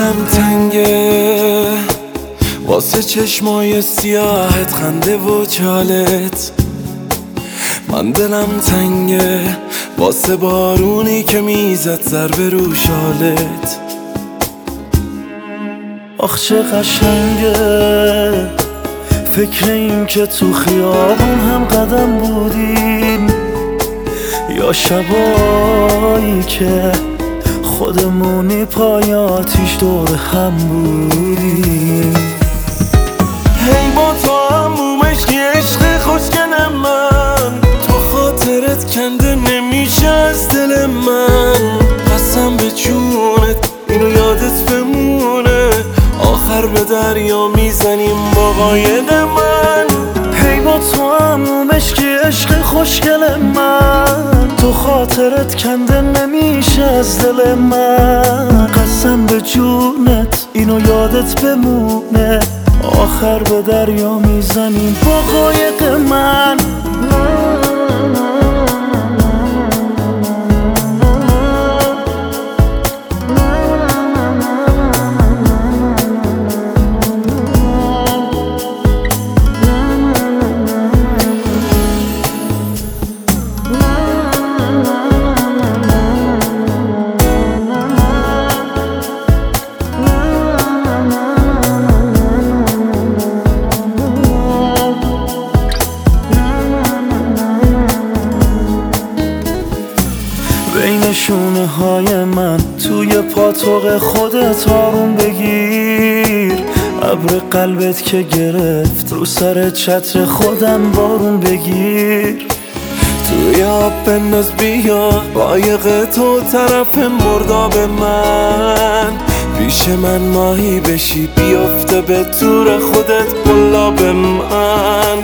دلم تنگه واسه چشمای سیاهت، خنده و چالت. من دلم تنگه واسه بارونی که میزد ضربه رو شالت. آخ چه قشنگه فکر این که تو خیابون هم قدم بودیم، یا شبایی که خودمونی پای آتیش دور هم بودیم. هی با تو هموم عشقی، عشق خوشگل من، تو خاطرت کنده نمیشه از دل من. قسم به جونت اینو یادت بمونه، آخر به دریا میزنیم با قایق من. هی با تو هموم عشقی، عشق خوشگل من، تو خاطرت کنده نمیشه از دل من. قسم به جونت اینو یادت بمونه، آخر به دریا میزنیم با قایق من. بین شونه های من توی پاتوق خودت آروم بگیر، ابر قلبت که گرفت رو سر چتر خودم بارون بگیر. توی آب بنداز بیا قایق تو طرف مرداب من، پیش من ماهی بشی بیفته به تور خودت قلاب من.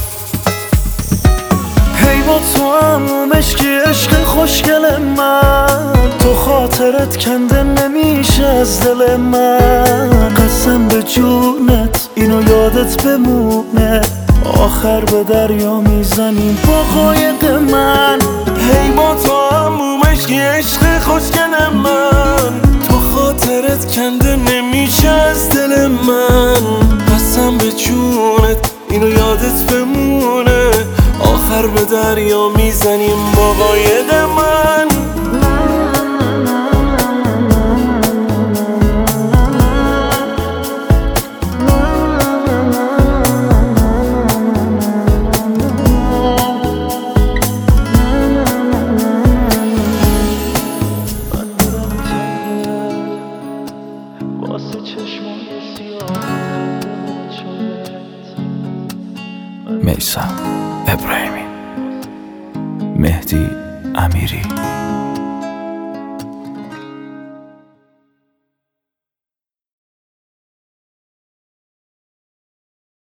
هی با تو هموم عشقی، عشق خوشگل من، تو خاطرت کنده نمیشه از دل من. قسم به جونت اینو یادت بمونه، آخر به دریا میزنیم با قایق من. هی با تو هموم عشقی، عشق خوشگل من، تو خاطرت کنده نمیشه از دل من. قسم به جونت اینو یادت بمونه، آخر به دریا میزنیم با قایق من. میثم ابراهیمی، مهدی امیری.